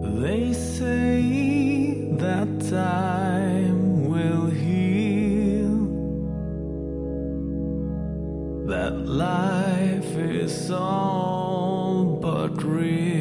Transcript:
They say that time will heal, that life is all but real.